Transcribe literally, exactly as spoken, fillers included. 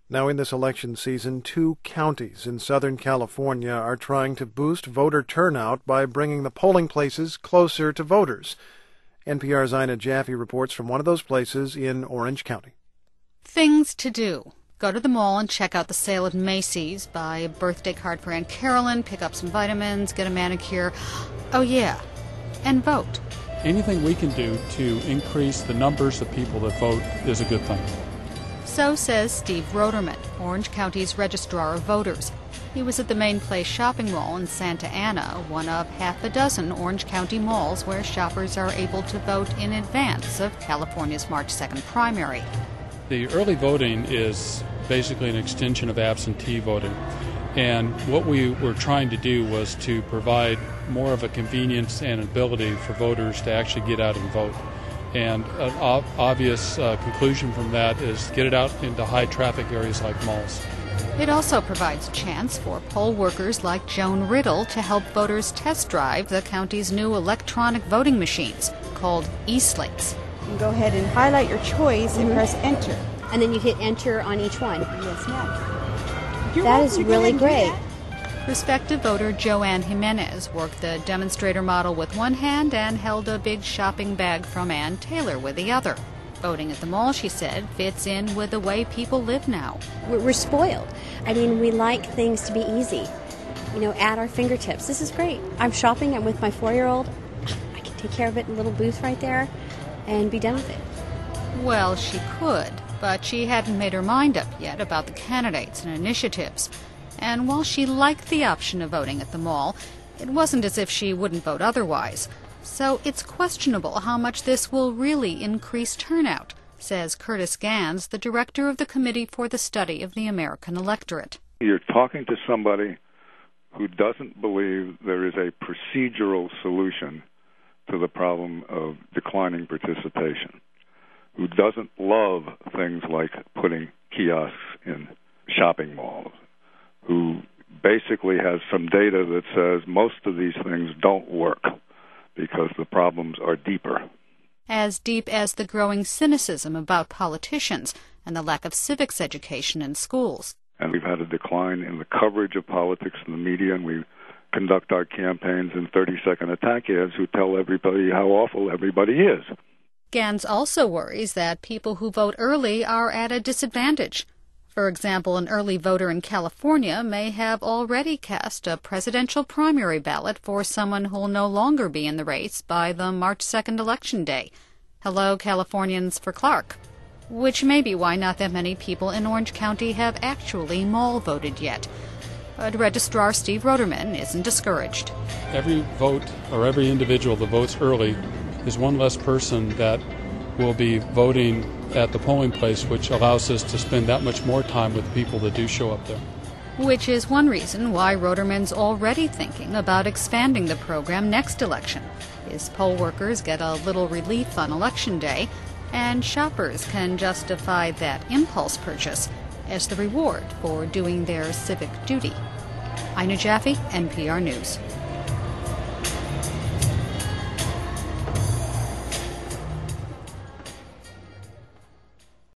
Now, in this election season, two counties in Southern California are trying to boost voter turnout by bringing the polling places closer to voters. N P R's Ina Jaffe reports from one of those places in Orange County. Things to do. Go to the mall and check out the sale at Macy's, buy a birthday card for Aunt Carolyn, pick up some vitamins, get a manicure. Oh, yeah, and vote. Anything we can do to increase the numbers of people that vote is a good thing. So says Steve Roderman, Orange County's Registrar of Voters. He was at the Main Place shopping mall in Santa Ana, one of half a dozen Orange County malls where shoppers are able to vote in advance of California's March second primary. The early voting is basically an extension of absentee voting. And what we were trying to do was to provide more of a convenience and ability for voters to actually get out and vote. And an ob- obvious uh, conclusion from that is get it out into high-traffic areas like malls. It also provides a chance for poll workers like Joan Riddle to help voters test drive the county's new electronic voting machines called e-slates. You can go ahead and highlight your choice and mm-hmm. press enter. And then you hit enter on each one. Yes, ma'am. You're that is really great. Prospective voter Joanne Jimenez worked the demonstrator model with one hand and held a big shopping bag from Ann Taylor with the other. Voting at the mall, she said, fits in with the way people live now. We're, we're spoiled. I mean, we like things to be easy, you know, at our fingertips. This is great. I'm shopping. I'm with my four-year-old. I can take care of it in a little booth right there and be done with it. Well, she could, but she hadn't made her mind up yet about the candidates and initiatives. And while she liked the option of voting at the mall, it wasn't as if she wouldn't vote otherwise. So it's questionable how much this will really increase turnout, says Curtis Gans, the director of the Committee for the Study of the American Electorate. You're talking to somebody who doesn't believe there is a procedural solution to the problem of declining participation, who doesn't love things like putting kiosks in shopping malls, who basically has some data that says most of these things don't work because the problems are deeper. As deep as the growing cynicism about politicians and the lack of civics education in schools. And we've had a decline in the coverage of politics in the media, and we conduct our campaigns in thirty-second attack ads who tell everybody how awful everybody is. Gans also worries that people who vote early are at a disadvantage. For example, an early voter in California may have already cast a presidential primary ballot for someone who will no longer be in the race by the March second election day. Hello, Californians for Clark. Which may be why not that many people in Orange County have actually mall voted yet. But Registrar Steve Roderman isn't discouraged. Every vote or every individual that votes early is one less person that will be voting at the polling place, which allows us to spend that much more time with people that do show up there. Which is one reason why Roderman's already thinking about expanding the program next election. His poll workers get a little relief on Election Day, and shoppers can justify that impulse purchase as the reward for doing their civic duty. Ina Jaffe, N P R News.